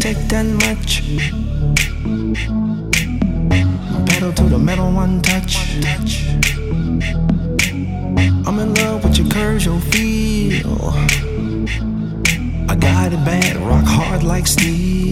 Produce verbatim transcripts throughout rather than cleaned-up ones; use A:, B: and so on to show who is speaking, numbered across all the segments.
A: take that much. Pedal to the metal, one touch. I'm in love with your curves, your feel. I got it bad, rock hard like steel.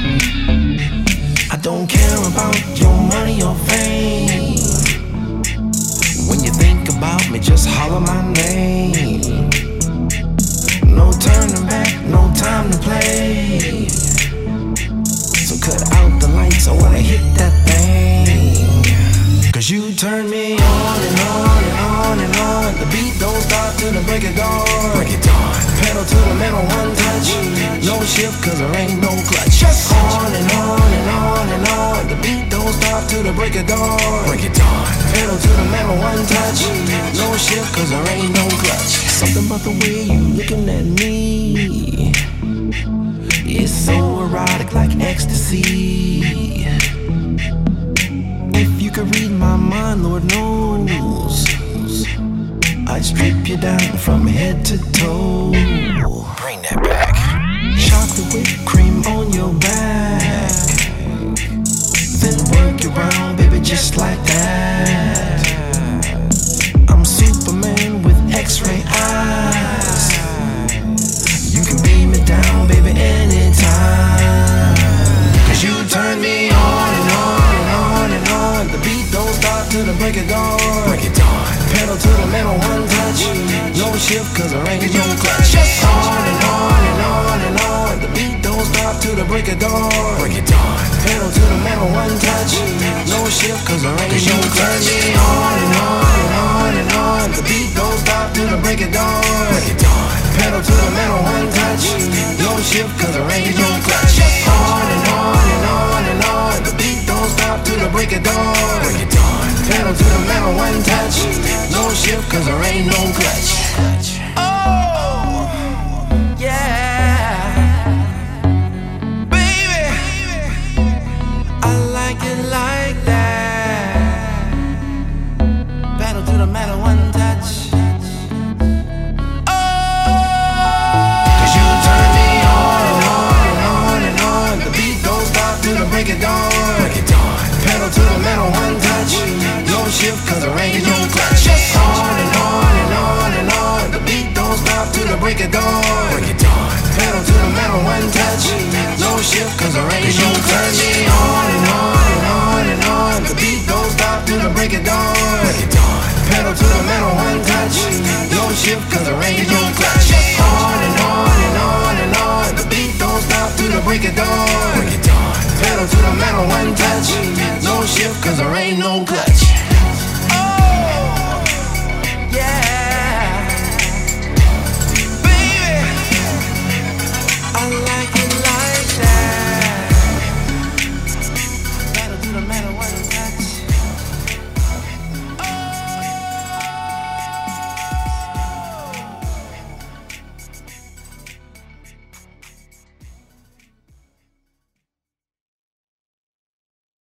A: I don't care about your money or fame. When you think about me, just holler my name. No turning back, no time to play. So cut out the lights, I wanna hit that thing. Cause you turn me on and on and on and on. The beat don't stop till the break of dawn. Break it dawn. Pedal to the metal, one touch. No shift cause there ain't no clutch. Just on and on and on and on. The beat don't stop till the break of dawn. Break it dawn. Pedal to the metal, one touch. No shift cause there ain't no clutch. Something about the way you looking at me, it's so erotic like ecstasy. If you could read my mind, Lord knows I'd strip you down from head to toe. Bring that back. Chocolate whipped cream on your back, then work it round, baby, just like that. I'm Superman with X-ray eyes. You can beat me down, baby, anytime. Cause you turn me on and on and on and on. The beat don't stop till the break of dawn. Break it dawn. Pedal to the metal, one touch. No shift cause there ain't no clutch. Just on and on and on and on. The beat don't stop till the break of dawn. Break it dawn. Pedal to the metal, one touch. No shift cause there ain't no clutch. You turn me on and on and on and on. The beat don't stop till the break of dawn. Break it dawn. Pedal to the metal, one touch. No shift cause there ain't no clutch. On and on and on and on. The beat don't stop till the break of dawn. Break it dawn. Pedal to the metal, one touch. No shift cause there ain't no clutch. Oh, yeah. Baby, I like it like that. Pedal to the metal, one touch. Break it dawn, break it dawn. Pedal to the metal, one touch. No shift cause there ain't no clutch. Just on and on and on and on. The beat don't stop till the break of dawn. Break it dawn. Pedal to the metal, one touch. No shift cause there